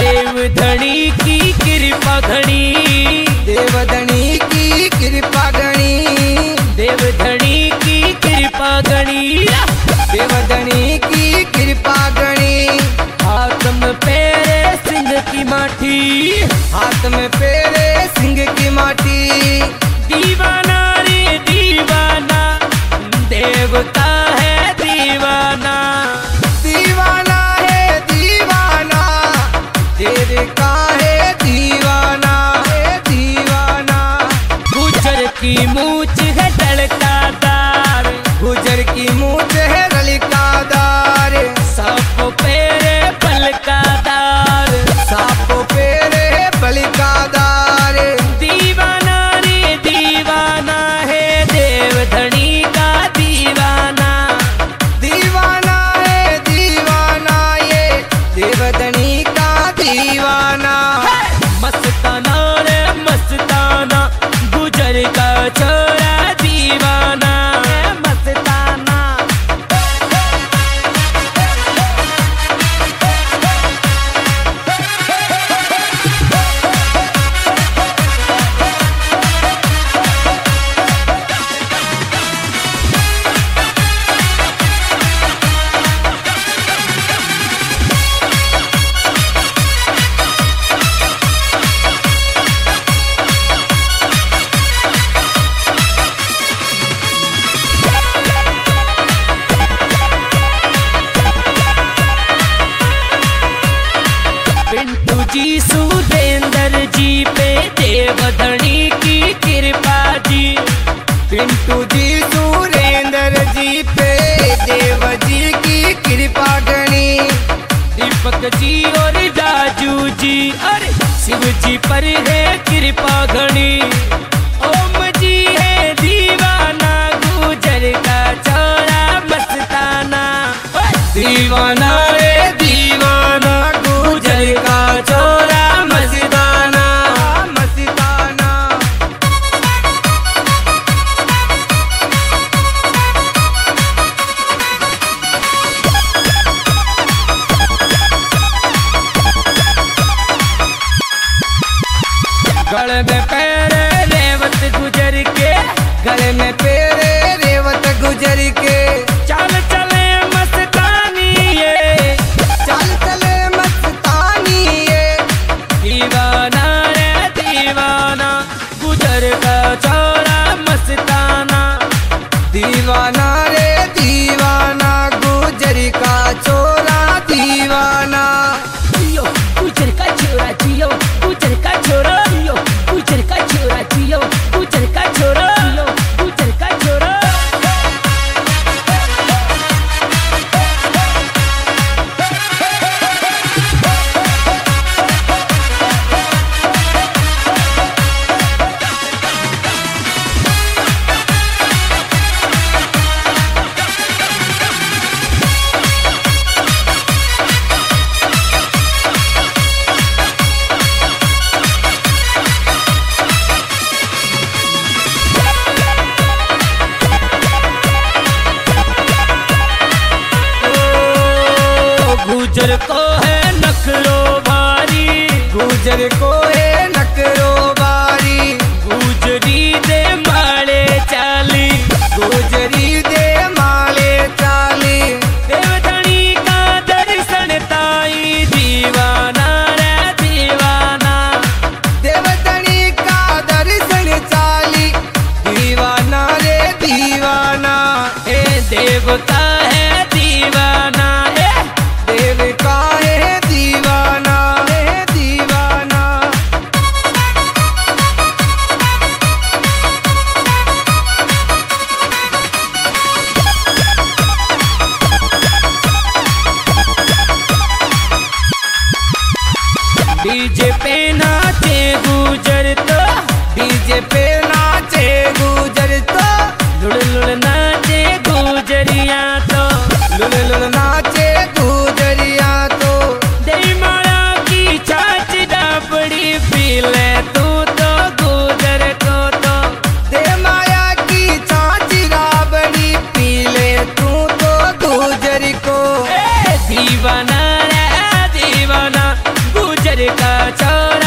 देवधनी की कृपा घनी, देवधनी की कृपा घनी, देवधनी की कृपा घनी, देवधनी की कृपा घनी। हाथ में पेरे सिंह की माटी, हाथ में पेरे सिंह की माटी। दीवाना रे दीवाना, देवता है दीवाना, दीवाना है दीवाना, तेरे का है दीवाना, है दीवाना। गुजर की मूछ है लड़कादार, गुजर की मूछ है ललकादार, सांप पेरे पलकादार, सांप पेरे पलकादार। दीवाना रे दीवाना है देवधनी का दीवाना, दीवाना है दीवाना, ये देवधनी का दीवाना। मस्ताना रे मस्ताना, गुजर का छोरा दीवाना है मस्ताना। पिंटू जी सुरेंद्र जी पे देवधनी की कृपा जी, पिंटू जी सुरेंद्र जी पे देव जी की कृपा घनी। दीपक जी और राजू जी और शिव जी पर है कृपा घनी। ओम जी है दीवाना, गुजर का छोरा मस्ताना, दीवाना रे दीवाना, गुजर का छोरा मस्ताना, मस्ताना। गले में पैरे रेवत गुजर के, गले में पेरे रेवत गुजर के। चाल चले मस्तानी ये, चल चले मस्तानी ये, दीवाना रे दीवाना, गुजर का छोरा मस्ताना, दीवाना रे दीवाना, गुजर का छोरा दीवाना। जियो गुजर का छोरा, जियो गुजर का छोरा, जियो गुजर का छोरा, जियो गुजर का छोरा, जियो गुजर का छोरा। गुजर को है नखरो भारी, गुजर को है नकरो बारी, गुजरी दे माले चाली, गुजरी दे माले चाली। देवधनी का दर्शन ताई, दीवाना रे दीवाना, देवधनी का दर्शन चाली, दीवाना रे दीवाना। ए देवता है दीवाना, देव का है दीवाना, है दीवाना। डीजे पे नाचे गुजर तो, डीजे पे नाचे गुजर तो, लुड़ लुड़ नाचे गुजरिया तो, लुल लुल नाचे गुजरिया तो। दे माया की छाछ डाबड़ी पी ले तू तो गुजर को तो, दे माया की छाछ राबड़ी पी ले तू तो गुजर को। दीवाना रे दीवाना, गुजर गुजर का चार